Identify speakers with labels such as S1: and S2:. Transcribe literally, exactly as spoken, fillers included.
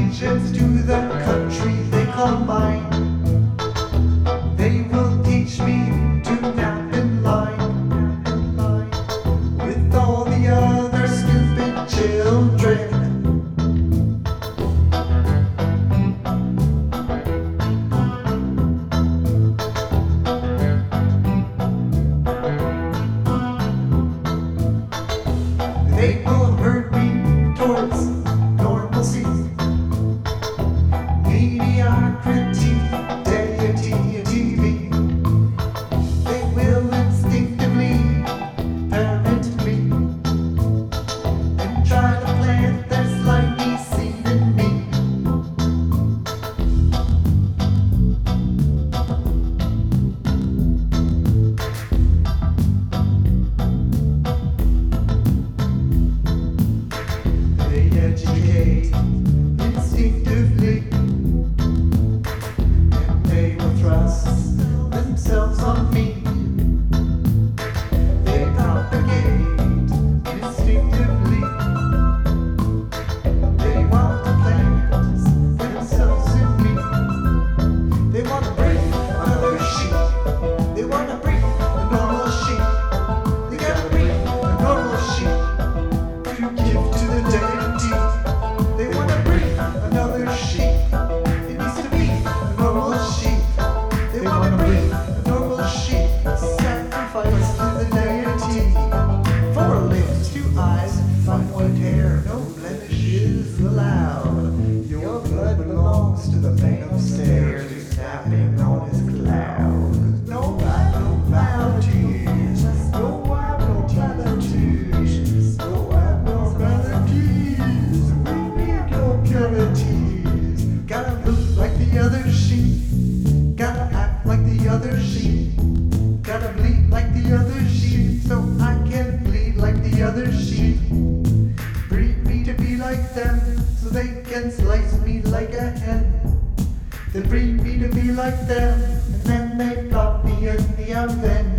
S1: allegiance to the country they call mine. They will teach me to nap in line with all the other stupid children. They will herd me towards normalcy, mediocrity, deity, T V. They will instinctively parent me and try to plant their slimy seed in me. Educate instinctively, and they will thrust themselves on me. They propagate instinctively. They want to plant themselves in me. They want to breed another sheep. They want to breed a normal sheep. They gotta breed a normal sheep to give to the deity. They want to breed another sheep. It needs to be a normal sheep. They want to breed a normal sheep. Sacrifice to the deity. Four limbs, two eyes, fine white hair, no blemishes allowed. Your blood belongs to the man upstairs who's snapping on his cloud. No right, no bounties. No wife, no bounties. No wife, no bounties. Purities. Gotta look like the other sheep. Gotta act like the other sheep. Gotta bleed like the other sheep, so I can bleed like the other sheep. Breed me to be like them, so they can slice me like a hen. They breed me to be like them, and then they pop me in the oven.